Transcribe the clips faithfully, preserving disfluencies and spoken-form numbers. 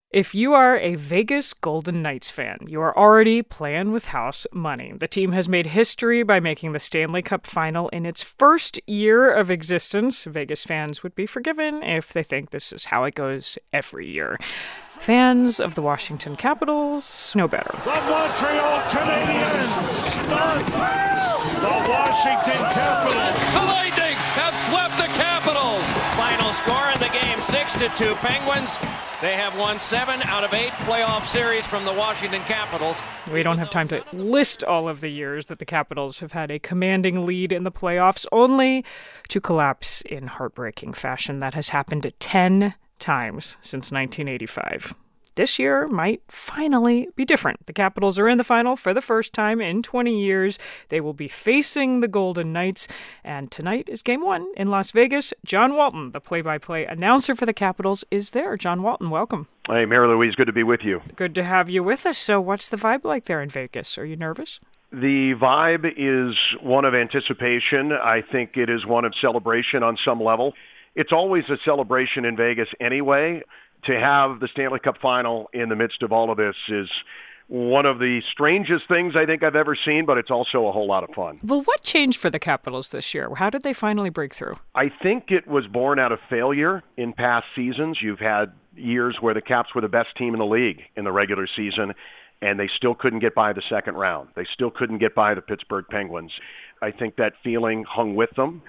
If you are a Vegas Golden Knights fan, you are already playing with house money. The team has made history by making the Stanley Cup final in its first year of existence. Vegas fans would be forgiven if they think this is how it goes every year. Fans of the Washington Capitals know better. The Montreal Canadiens stun the Washington Capitals. The Lightning have swept the Capitals. Final score in the game, six to two Penguins. They have won seven out of eight playoff series from the Washington Capitals. We don't have time to list all of the years that the Capitals have had a commanding lead in the playoffs, only to collapse in heartbreaking fashion. That has happened ten times since nineteen eighty-five. This year might finally be different. The Capitals are in the final for the first time in twenty years. They will be facing the Golden Knights, and tonight is game one in Las Vegas. John Walton, the play-by-play announcer for the Capitals, is there. John Walton, welcome. Hey, Mary Louise, good to be with you. Good to have you with us. So what's the vibe like there in Vegas? Are you nervous? The vibe is one of anticipation. I think it is one of celebration on some level. It's always a celebration in Vegas anyway. To have the Stanley Cup final in the midst of all of this is one of the strangest things I think I've ever seen, but it's also a whole lot of fun. Well, what changed for the Capitals this year? How did they finally break through? I think it was born out of failure in past seasons. You've had years where the Caps were the best team in the league in the regular season, and they still couldn't get by the second round. They still couldn't get by the Pittsburgh Penguins. I think that feeling hung with them,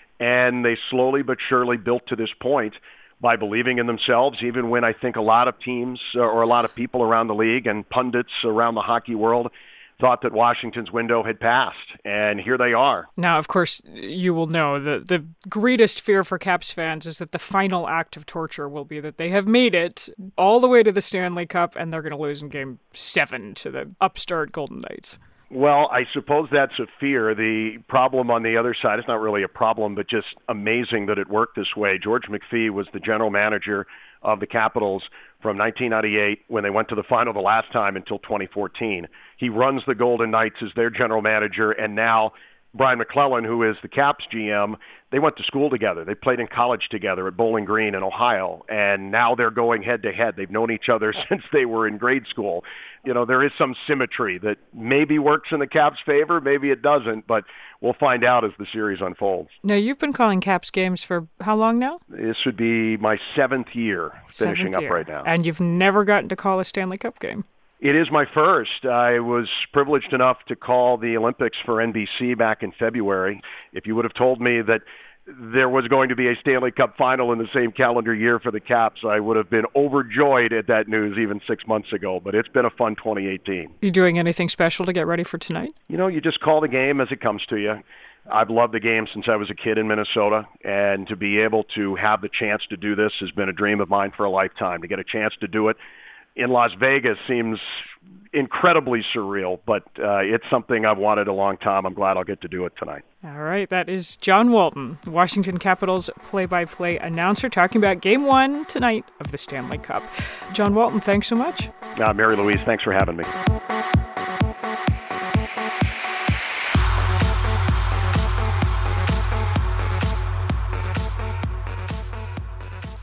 and they slowly but surely built to this point by believing in themselves, even when I think a lot of teams or a lot of people around the league and pundits around the hockey world thought that Washington's window had passed, and here they are. Now, of course, you will know that the greatest fear for Caps fans is that the final act of torture will be that they have made it all the way to the Stanley Cup, and they're going to lose in Game seven to the upstart Golden Knights. Well, I suppose that's a fear. The problem on the other side, it's not really a problem, but just amazing that it worked this way. George McPhee was the general manager of the Capitals from nineteen ninety-eight when they went to the final the last time until twenty fourteen. He runs the Golden Knights as their general manager, and now Brian McClellan, who is the Caps G M, they went to school together. They played in college together at Bowling Green in Ohio, and now they're going head-to-head. They've known each other since they were in grade school. You know, there is some symmetry that maybe works in the Caps' favor, maybe it doesn't, but we'll find out as the series unfolds. Now, you've been calling Caps games for how long now? This would be my seventh year finishing Seventh up year. right now. And you've never gotten to call a Stanley Cup game? It is my first. I was privileged enough to call the Olympics for N B C back in February. If you would have told me that there was going to be a Stanley Cup final in the same calendar year for the Caps, I would have been overjoyed at that news even six months ago. But it's been a fun twenty eighteen. You doing anything special to get ready for tonight? You know, you just call the game as it comes to you. I've loved the game since I was a kid in Minnesota, and to be able to have the chance to do this has been a dream of mine for a lifetime. To get a chance to do it in Las Vegas seems incredibly surreal, but uh, it's something I've wanted a long time. I'm glad I'll get to do it tonight. All right, that is John Walton, Washington Capitals play-by-play announcer, talking about Game one tonight of the Stanley Cup. John Walton, thanks so much. Uh, Mary Louise, thanks for having me.